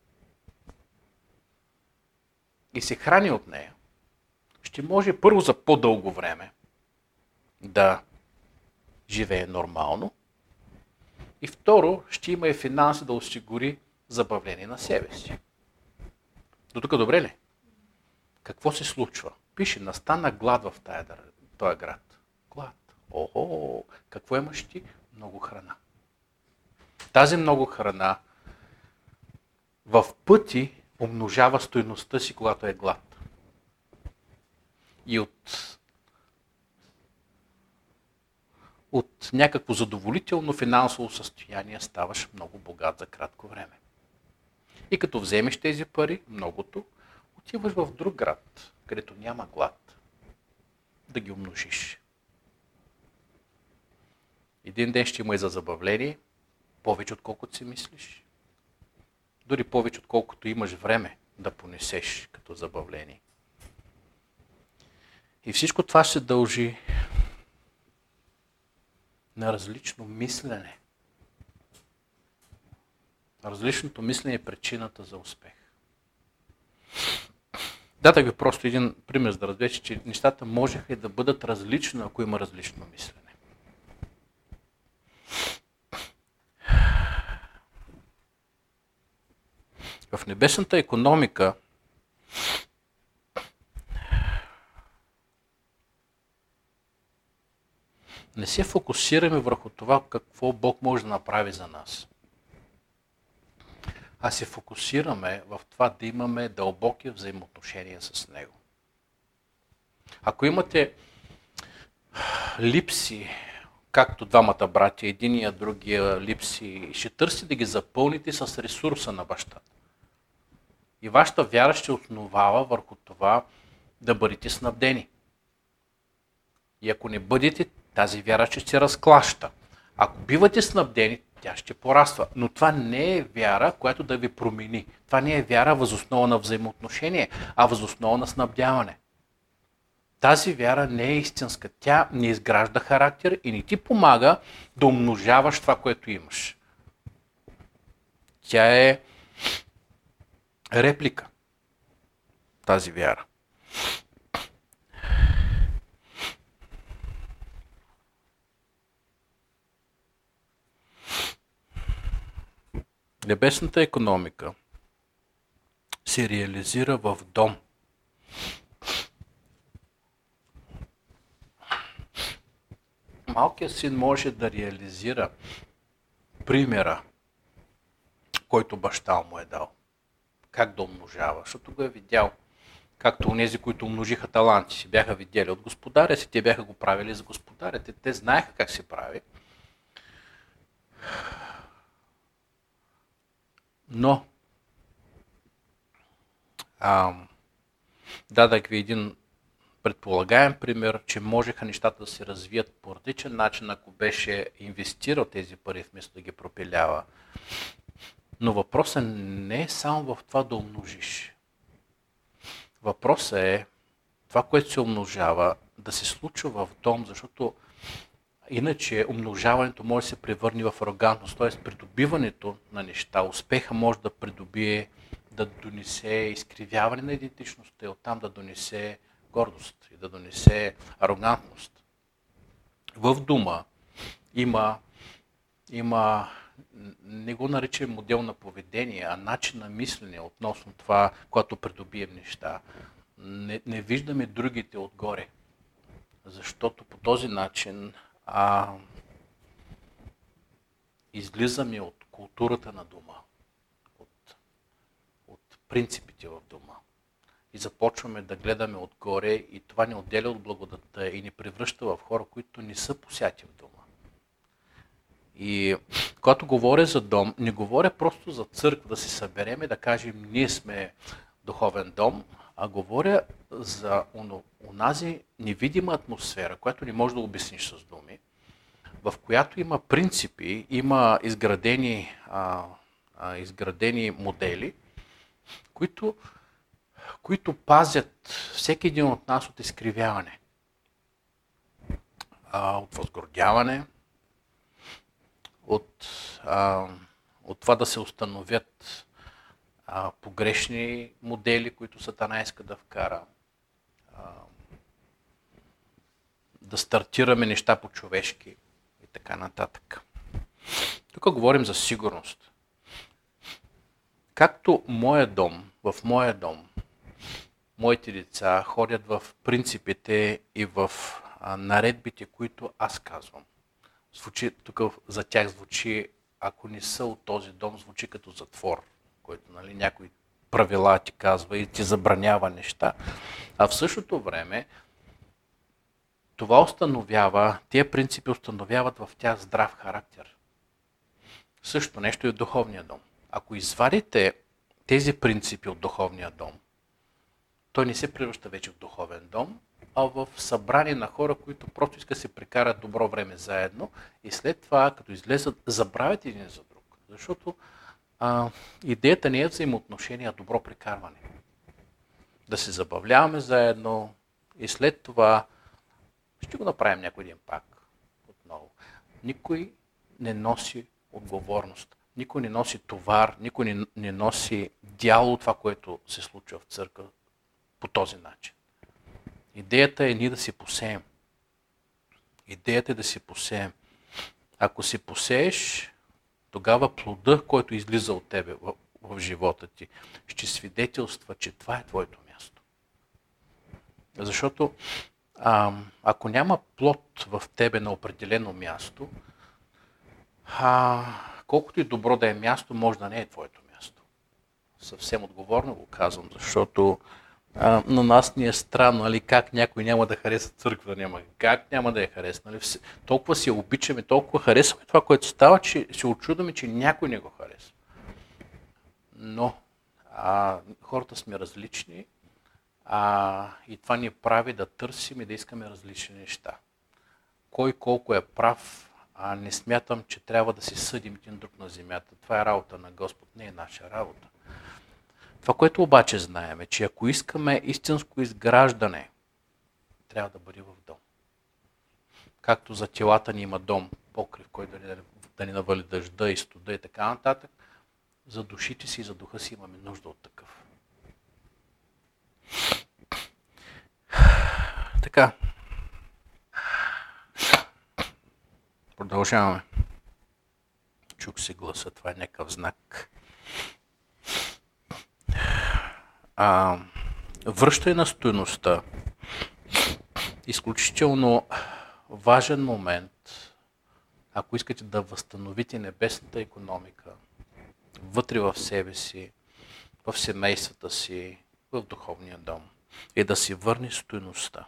и се храни от нея, ще може първо за по-дълго време да живее нормално и второ, ще има и финанси да осигури забавление на себе си. До тук добре ли? Какво се случва? Пише, настана глад в тая, този град. Глад. Охо, какво имаш ти? Много храна. Тази много храна в пъти умножава стойността си, когато е глад. И от от някакво задоволително финансово състояние ставаш много богат за кратко време. И като вземеш тези пари, многото, отиваш в друг град, където няма глад, да ги умножиш. Един ден ще има и за забавление, повече отколкото си мислиш. Дори повече отколкото имаш време да понесеш като забавление. И всичко това се дължи на различно мислене. Различното мислене е причината за успех. Дадах ви просто един пример, за да разберете, че нещата можеха и да бъдат различни, ако има различно мислене. В небесната икономика не се фокусираме върху това какво Бог може да направи за нас, а се фокусираме в това да имаме дълбоки взаимоотношения с Него. Ако имате липси, както двамата братя, единия, другия липси, ще търсите да ги запълните с ресурса на бащата. И вашата вяра ще основава върху това да бъдете снабдени. И ако не бъдете, тази вяра ще се разклаща. Ако бивате снабдени, тя ще пораства. Но това не е вяра, която да ви промени. Това не е вяра въз основа на взаимоотношение, а въз основа на снабдяване. Тази вяра не е истинска. Тя не изгражда характер и не ти помага да умножаваш това, което имаш. Тя е реплика. Тази вяра. Небесната икономика се реализира в дом. Малкият син може да реализира примера, който баща му е дал. Как да умножава, защото го е видял. Както онези, които умножиха таланти си, бяха видели от господаря си, те бяха го правили за господаря. Те, те знаеха как се прави. Но а, дадах ви един предполагаем пример, че можеха нещата да се развият по различен начин, ако беше инвестирал тези пари, вместо да ги пропилява. Но въпросът не е само в това да умножиш. Въпросът е това, което се умножава, да се случва в дом, защото иначе умножаването може да се превърне в арогантност, т.е. придобиването на неща, успеха може да придобие, да донесе изкривяване на идентичността и оттам да донесе гордост и да донесе арогантност. В дома има, има не го наричам модел на поведение, а начин на мислене относно това, когато придобием неща. Не, не виждаме другите отгоре, защото по този начин а, излизаме от културата на дома, от, от принципите в дома и започваме да гледаме отгоре и това ни отделя от благодата и ни превръща в хора, които не са посяти в дома. И когато говоря за дом, не говоря просто за църква, да се събереме, да кажем ние сме духовен дом, а говоря за онази невидима атмосфера, която не можеш да обясниш с думи, в която има принципи, има изградени, а, а, изградени модели, които, които пазят всеки един от нас от изкривяване, а, от възгордяване, от, а, от това да се установят а, погрешни модели, които Сатана иска да вкара, а, да стартираме неща по-човешки и така нататък. Тук говорим за сигурност. Както моя дом, в моя дом, моите деца ходят в принципите и в а, наредбите, които аз казвам. Звучи, тук за тях звучи, ако не са от този дом, звучи като затвор, който, нали, някой правила ти казва и ти забранява неща. А в същото време това установява, тия принципи установяват в тях здрав характер. Също нещо и от духовния дом. Ако извадите тези принципи от духовния дом, той не се превръща вече в духовен дом, а в събрание на хора, които просто искат да се прекарат добро време заедно и след това, като излезат, забравят един за друг. Защото а, идеята не е взаимоотношение, а добро прекарване. Да се забавляваме заедно и след това ще го направим някой ден пак. Отново. Никой не носи отговорност. Никой не носи товар, никой не, не носи дяло от това, което се случва в църква по този начин. Идеята е ние да си посеем. Идеята е да си посеем. Ако си посееш, тогава плода, който излиза от тебе в, в живота ти, ще свидетелства, че това е твоето място. Защото а, ако няма плод в тебе на определено място, а, колкото и добро да е място, може да не е твоето място. Съвсем отговорно го казвам, защото а, на нас ни е странно, нали, как някой няма да хареса църква, няма как няма да я хареса. Нали, толкова си я обичаме, толкова харесваме това, което става, че се очудваме, че някой не го харесва. Но а, хората сме различни а, и това ни прави да търсим и да искаме различни неща. Кой колко е прав, а не смятам, че трябва да се съдим един друг на земята. Това е работа на Господ, не е наша работа. Това, което обаче знаем е, че ако искаме истинско изграждане, трябва да бъде в дом. Както за телата ни има дом, покрив, който да, да ни навали дъжда и студа и така нататък, за душите си и за духа си имаме нужда от такъв. Така. Продължаваме. Чух си гласа, това е някакъв знак. А, връщане на стойността. Изключително важен момент, ако искате да възстановите небесната икономика вътре в себе си, в семействата си, в духовния дом, е да си върне стойността.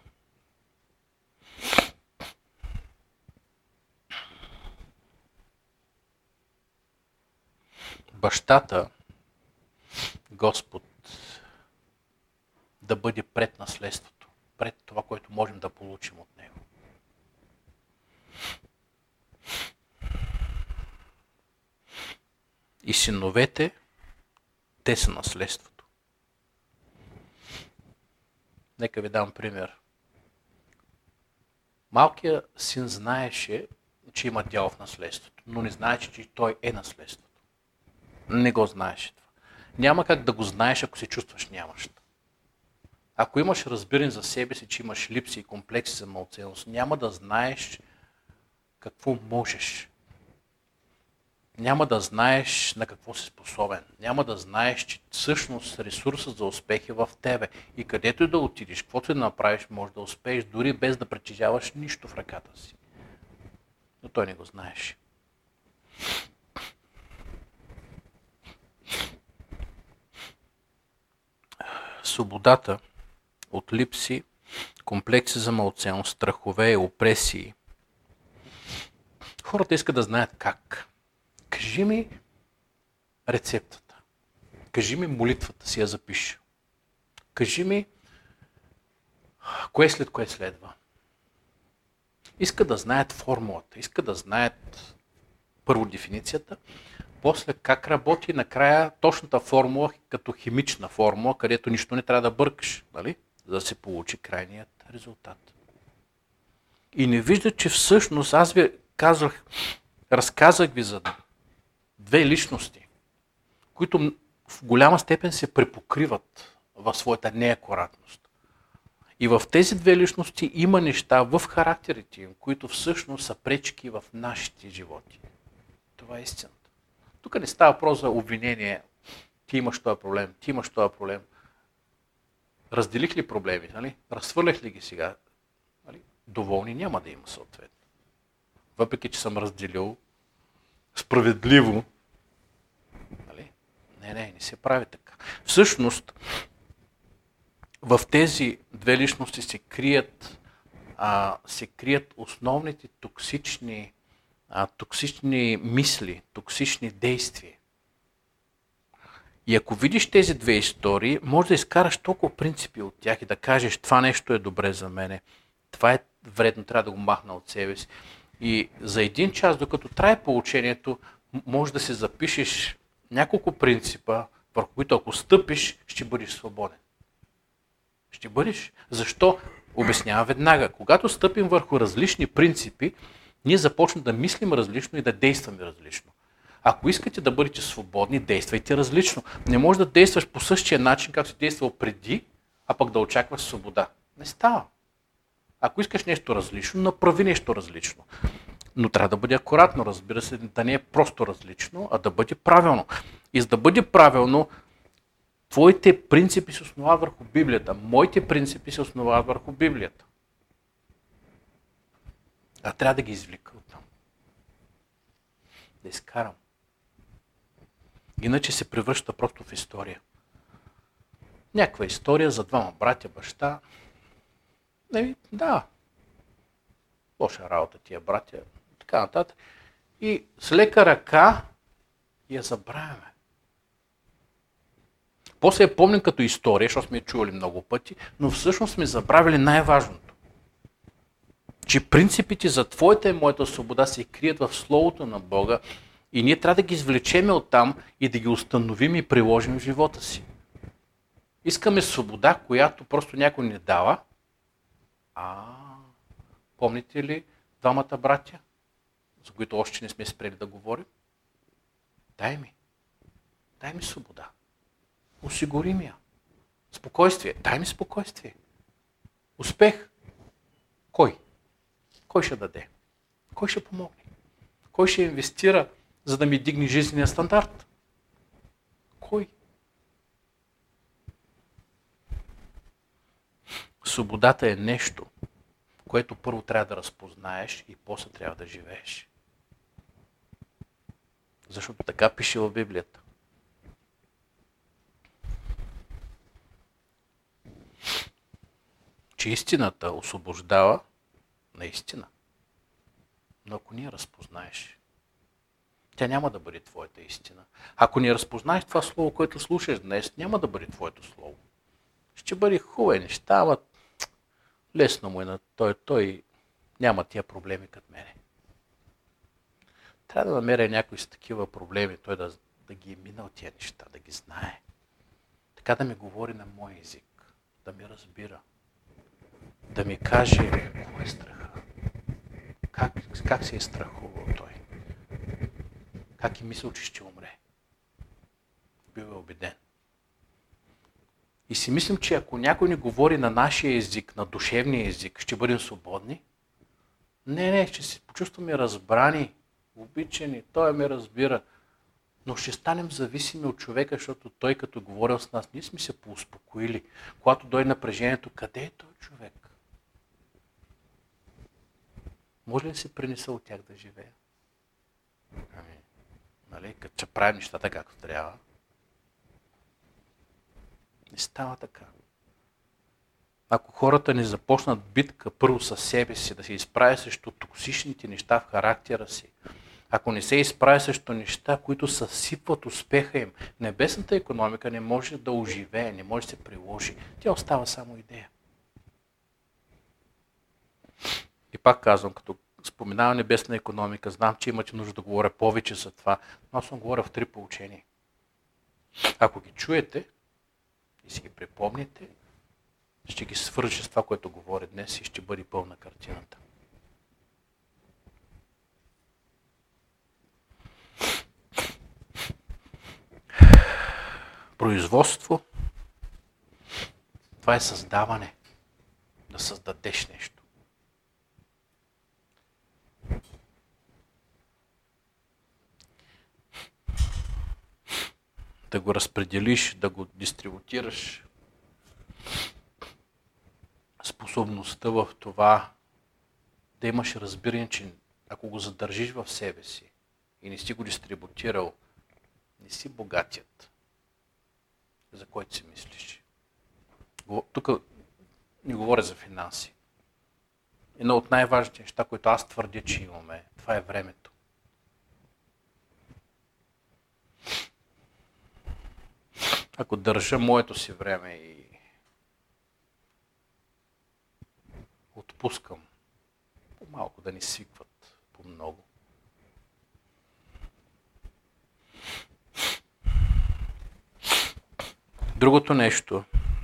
Бащата, Господ, да бъде пред наследството, пред това, което можем да получим от Него. И синовете, те са наследството. Нека ви дам пример. Малкият син знаеше, че има дял в наследството, но не знаеше, че той е наследството. Не го знаеше това. Няма как да го знаеш, ако се чувстваш нямащ. Ако имаш разбиране за себе си, че имаш липси и комплекси за малценност, няма да знаеш какво можеш. Няма да знаеш на какво си способен. Няма да знаеш, че всъщност ресурсът за успех е в тебе. И където и да отидеш, каквото и да направиш, можеш да успееш, дори без да притежаваш нищо в ръката си. Но той не го знаеше. Свободата от липси, комплекси за малценност, страхове и опресии. Хората искат да знаят как. Кажи ми рецептата. Кажи ми молитвата си я запиша. Кажи ми кое след кое следва. Искат да знаят формулата. Искат да знаят първо дефиницията, после как работи накрая точната формула като химична формула, където нищо не трябва да бъркаш, нали? За да се получи крайният резултат. И не виждат, че всъщност аз ви казах, разказах ви за две личности, които в голяма степен се препокриват в своята неакуратност. И в тези две личности има неща в характерите им, които всъщност са пречки в нашите животи. Това е истината. Тук не става въпрос за обвинение, ти имаш този проблем, ти имаш този проблем. Разделих ли проблеми, нали? Разхвърлях ли ги сега? Нали? Доволни няма да има съответно. Въпреки, че съм разделил справедливо. Нали? Не, не, не се прави така. Всъщност, в тези две личности се крият, а, се крият основните токсични, а, токсични мисли, токсични действия. И ако видиш тези две истории, може да изкараш толкова принципи от тях и да кажеш, това нещо е добре за мене, това е вредно, трябва да го махна от себе си. И за един час, докато трае получението, може да се запишеш няколко принципа, върху които ако стъпиш, ще бъдеш свободен. Ще бъдеш. Защо? Обяснявам веднага. Когато стъпим върху различни принципи, ние започваме да мислим различно и да действаме различно. Ако искате да бъдете свободни, действайте различно. Не можеш да действаш по същия начин, както си действал преди, а пък да очакваш свобода. Не става. Ако искаш нещо различно, направи нещо различно. Но трябва да бъде акуратно, разбира се, да не е просто различно, а да бъде правилно. И за да бъде правилно, твоите принципи се основават върху Библията. Моите принципи се основават върху Библията. А трябва да ги извлека оттам. Да изкарам. Иначе се превръща просто в история. Някаква история за двама братя, баща. Не, да. Лоша работа тия братя. Така нататък. И с лека ръка я забравяме. После я помним като история, защото сме я чували много пъти, но всъщност сме забравили най-важното. Че принципите за твоята и моята свобода се крият в Словото на Бога и ние трябва да ги извлечеме оттам и да ги установим и приложим в живота си. Искаме свобода, която просто някой ни дава. А, помните ли двамата братя, за които още не сме спрели да говорим? Дай ми. Дай ми свобода. Осигури ми я. Спокойствие. Дай ми спокойствие. Успех. Кой? Кой ще даде? Кой ще помогне? Кой ще инвестира, за да ми дигне жизнения стандарт? Кой? Свободата е нещо, което първо трябва да разпознаеш и после трябва да живееш. Защото така пише в Библията. Че истината освобождава наистина. Но ако не я разпознаеш, тя няма да бъде твоята истина. Ако не разпознаеш това слово, което слушаш днес, няма да бъде твоето слово. Ще бъде хубави неща, ама лесно му е на той, той няма тия проблеми като мене. Трябва да намеря някой с такива проблеми, той да, да ги е минал тия неща, да ги знае. Така да ми говори на мой език, да ми разбира, да ми каже кой е страха, как, как се е страхувал той, как е мислил, че ще умре. Бил е убеден. И си мислим, че ако някой ни говори на нашия език, на душевния език, ще бъдем свободни. Не, не, ще се почувстваме разбрани, обичани, той ме разбира. Но ще станем зависими от човека, защото той като говорил с нас, ние сме се поуспокоили. Когато дойде напрежението, къде е той човек? Може ли да се принеса от тях да живея? Ами, нали, като че правим нещата както трябва. Не става така. Ако хората не започнат битка първо със себе си, да се изправи срещу токсичните неща в характера си, ако не се изправи срещу неща, които съсипват успеха им, небесната икономика не може да оживее, не може да се приложи. Тя остава само идея. И пак казвам, като споменавам небесна икономика, знам, че имате нужда да говоря повече за това, но аз съм говоря в три поучения. Ако ги чуете и си ги припомните, ще ги свържа с това, което говоря днес и ще бъде пълна картината. Производство, това е създаване, да създадеш нещо. Да го разпределиш, да го дистрибутираш. Способността в това да имаш разбиране, че ако го задържиш в себе си и не си го дистрибутирал, не си богатият, за който си мислиш. Тук не говоря за финанси. Едно от най-важните неща, които аз твърдя, че имаме, това е времето. Ако държа моето си време и отпускам по-малко, да ни свикват по-много, Другото нещо.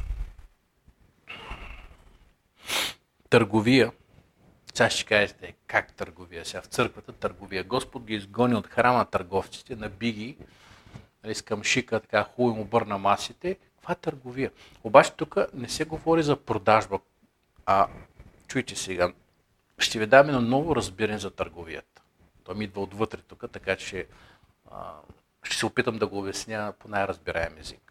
Търговия. Сега ще кажете, как търговия? Сега в църквата търговия. Господ ги изгони от храма на търговците, наби ги, нали, с камшика, така хубаво му обърна масите. Каква е търговия? Обаче тук не се говори за продажба. А, чуйте сега, ще ви дам едно ново разбиране за търговията. То ми идва отвътре тук, така че а, ще се опитам да го обясня по най-разбираем език.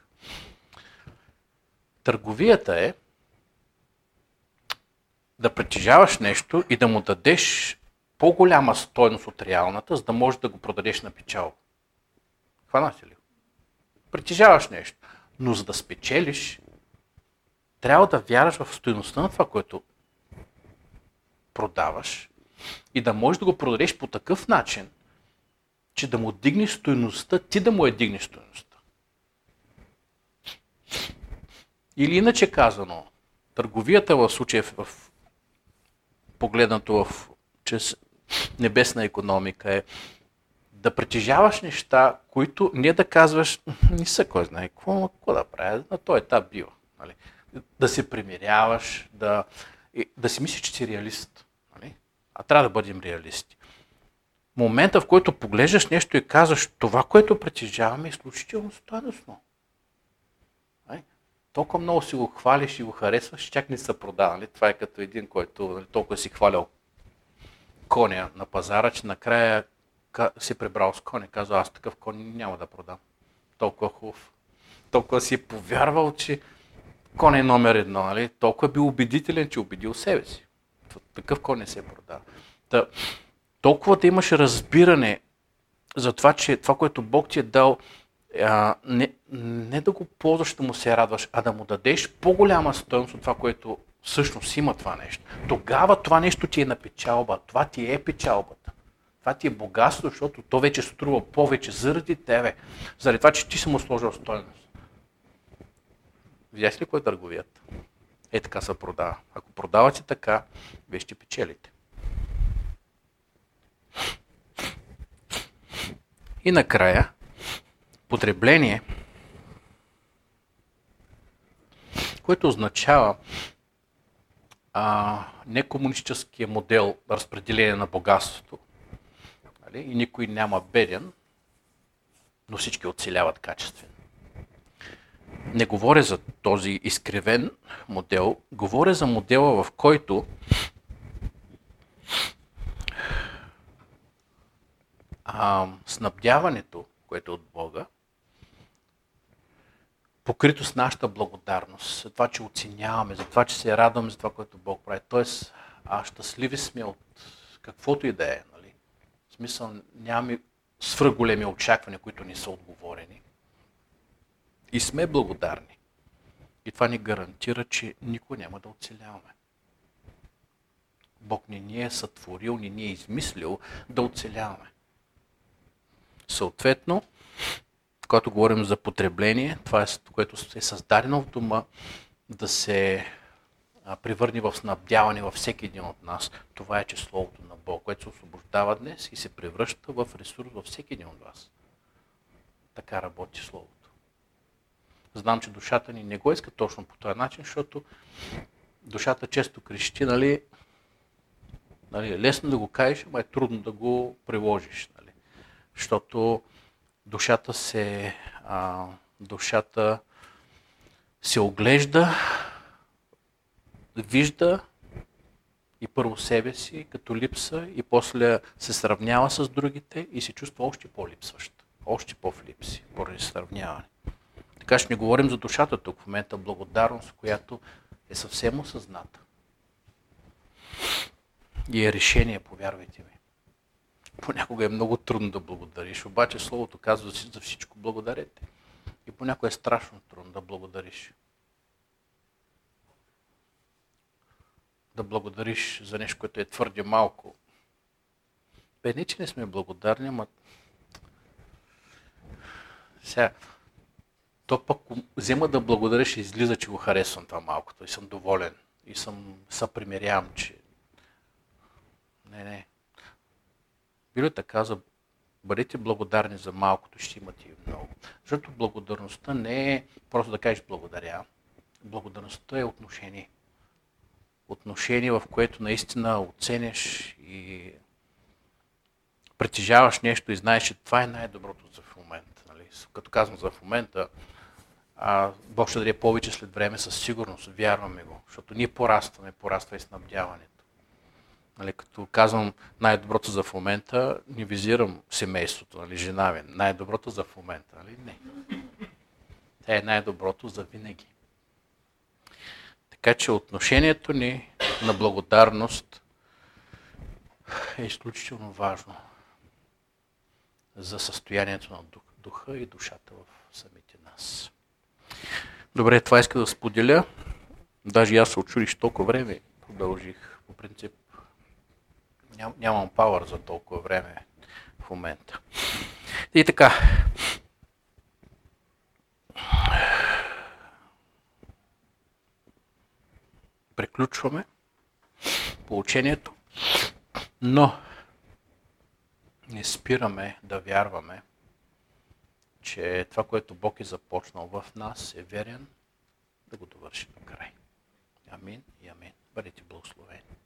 Търговията е да притежаваш нещо и да му дадеш по-голяма стойност от реалната, за да можеш да го продадеш на печал. Хванате ли? Притежаваш нещо, но за да спечелиш, трябва да вярваш в стойността на това, което продаваш и да можеш да го продадеш по такъв начин, че да му дигнеш стойността, ти да му е дигнеш стойността. Или иначе казано, търговията в случая в погледнато в чрез небесна икономика е да притежаваш неща, които не да казваш, не са кой знае какво, какво да правя, на този етап бива. Нали? Да се примиряваш, да, да си мислиш, че си реалист. Нали? А трябва да бъдем реалисти. Момента, в който поглеждаш нещо и казваш, това, което притежаваме, е изключително стойностно. Нали? Толкова много си го хвалиш и го харесваш, чак не се продава. Нали? Това е като един, който нали, толкова си хвалял коня на пазара, че накрая си прибрал с коня. Казва, аз такъв кон няма да продам. Толкова хубав. Толкова си е повярвал, че кон е номер едно. Нали? Толкова е бил убедителен, че убедил себе си. Такъв кон не се продава. Та, толкова да имаш разбиране за това, че това, което Бог ти е дал, а, не, не да го ползваш, да му се радваш, а да му дадеш по-голяма стойност от това, което всъщност има това нещо. Тогава това нещо ти е на печалба. Това ти е печалбата. Това ти е богатство, защото то вече струва повече заради тебе. Заради това, че ти си му сложил стойност. Видяхте ли кой е търговията? Е, така се продава. Ако продавате така, вие ще печелите. И накрая, потребление, което означава а, не комунистическия модел на разпределение на богатството. Нали? И никой няма беден, но всички оцеляват качествено. Не говоря за този изкривен модел, говоря за модела, в който а, снабдяването, което е от Бога, покрито с нашата благодарност, за това, че оценяваме, за това, че се радваме за това, което Бог прави. Тоест, а щастливи сме от каквото и да е. Нали? В смисъл, нямаме свръхголеми очаквания, които ни са отговорени. И сме благодарни. И това ни гарантира, че никой няма да оцеляваме. Бог не ни е сътворил, не ни е измислил да оцеляваме. Съответно, когато говорим за потребление, това е което е създадено в дома, да се превърне в снабдяване във всеки един от нас. Това е, че Словото на Бог, което се освобождава днес и се превръща в ресурс във всеки един от вас. Така работи Словото. Знам, че душата ни не го иска точно по този начин, защото душата често крещи, нали, нали, лесно да го кажеш, но е трудно да го приложиш. Нали, защото душата се, а, душата се оглежда, вижда и първо себе си като липса и после се сравнява с другите и се чувства още по-липсващ, още по-в липси, поради сравняване. Така ще не говорим за душата тук в момента, благодарност, която е съвсем осъзната. И е решение, повярвайте ми. Понякога е много трудно да благодариш, обаче Словото казва за всичко благодарете. И понякога е страшно трудно да благодариш. Да благодариш за нещо, което е твърде малко. Бе, не, че не сме благодарни, ама сега, то пък взема да благодариш и излиза, че го харесвам това малкото и съм доволен. И съм съпримирявам, че не, не. Библията казва, Бъдете благодарни за малкото, ще имате и много. Защото благодарността не е просто да кажеш благодаря. Благодарността е отношение. Отношение, в което наистина оценяш и притежаваш нещо и знаеш, че това е най-доброто за в момента. Нали? Като казвам за в момента, а, Бог ще даде повече след време със сигурност, вярваме го, защото ние порастваме, пораства и снабдяването. Нали, като казвам най-доброто за в момента, не визирам семейството, нали, жена ми. Най-доброто за в момента, нали? Не. Това е най-доброто за винаги. Така че отношението ни на благодарност е изключително важно за състоянието на духа и душата в самите нас. Добре, това иска да споделя. Даже аз се очудих, че толкова време продължих. По принцип ням, нямам пауър за толкова време в момента. И така. Приключваме поучението, но не спираме да вярваме, че това, което Бог е започнал в нас, е верен да го довърши до край. Амин и амин. Бъдете благословени.